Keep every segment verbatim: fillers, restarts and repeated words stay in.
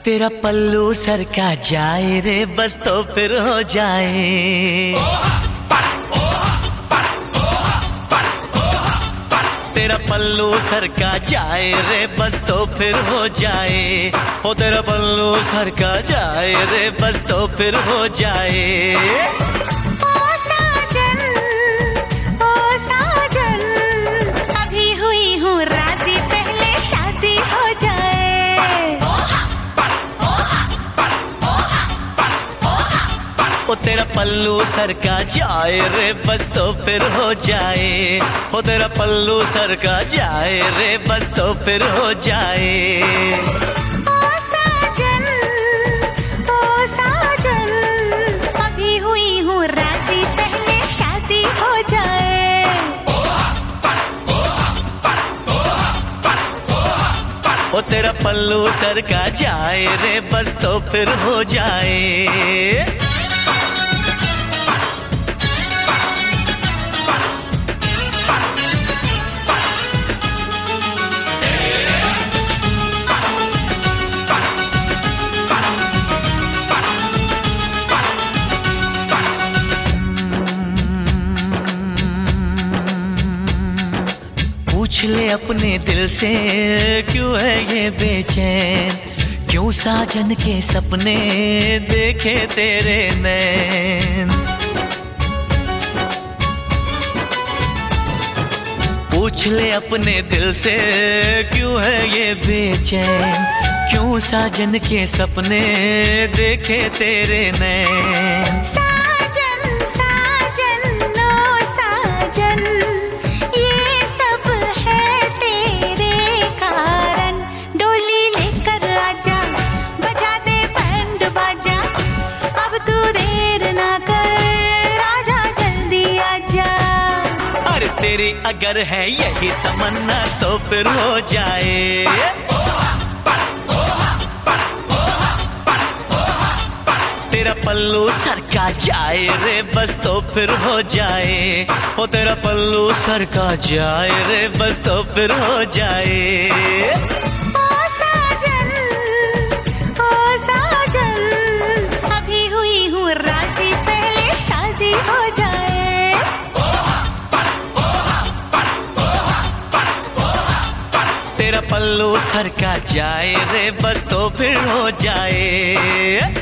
तेरा पल्लू सर का जाए रे बस तो फिर हो जाए। तेरा पल्लू सर का जाए रे बस तो फिर हो जाए। ओ तेरा पल्लू सर का जाए रे बस तो फिर हो जाए। ओ साजन, ओ साजन, अभी हुई हूँ राजी, पहले शादी हो जाए। ओ तेरा पल्लू सर का जाए रे बस तो फिर हो जाए। ओ तेरा पल्लू सर का जाए रे बस तो फिर हो जाए। ओ साजन, ओ साजन, अभी हुई हूँ राजी, पहले शादी हो जाए। ओ तेरा पल्लू सर का जाए रे बस तो फिर हो जाए। पूछ ले अपने दिल से क्यों है ये बेचैन, क्यों साजन के सपने देखे तेरे नैन। पूछ ले अपने दिल से क्यों है ये बेचैन, क्यों साजन के सपने देखे तेरे नैन। तेरी अगर है यही तमन्ना तो फिर हो जाए। तेरा पल्लू सर का जाए रे बस तो फिर हो जाए। ओ तेरा पल्लू सर का जाए रे बस तो फिर हो जाए। ओ साजन, ओ साजन, अभी हुई हूँ राजी, पहले शादी हो जाए। तेरा पल्लू सर का जाए रे बस तो फिर हो जाए।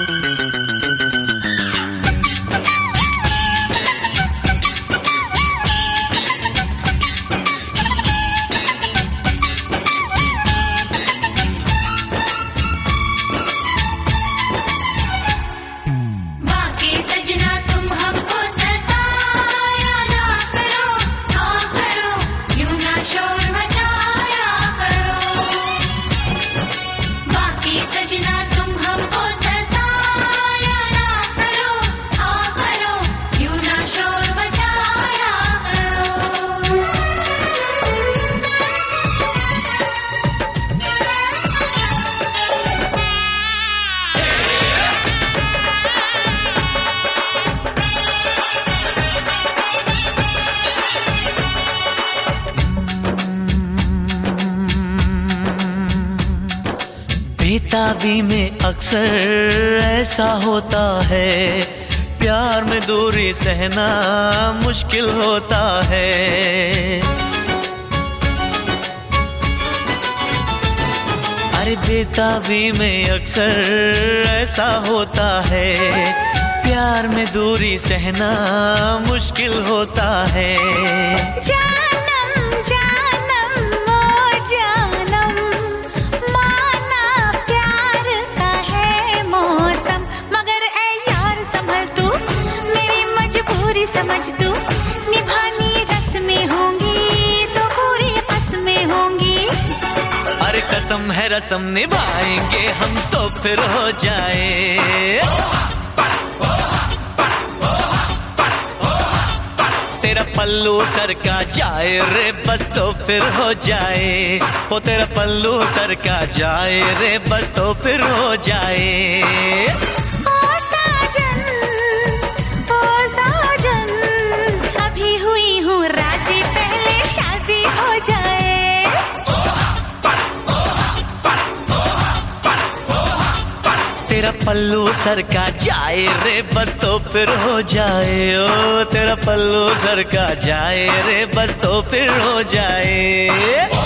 बेताबी में अक्सर ऐसा होता है, प्यार में दूरी सहना मुश्किल होता है। अरे बेताबी में अक्सर ऐसा होता है, प्यार में दूरी सहना मुश्किल होता है। समझ तू निभानी रस्में होंगी तो पूरी कसमें होंगी। अरे कसम है रस्म निभाएंगे हम तो फिर हो जाए। तेरा पल्लू सर का जाए रे बस तो फिर हो जाए। ओ तेरा पल्लू सर का जाए रे बस तो फिर हो जाए। जाए। तेरा पल्लू सर का जाए रे बस तो फिर हो जाए, ओ तेरा पल्लू सर का जाए रे बस तो फिर हो जाए।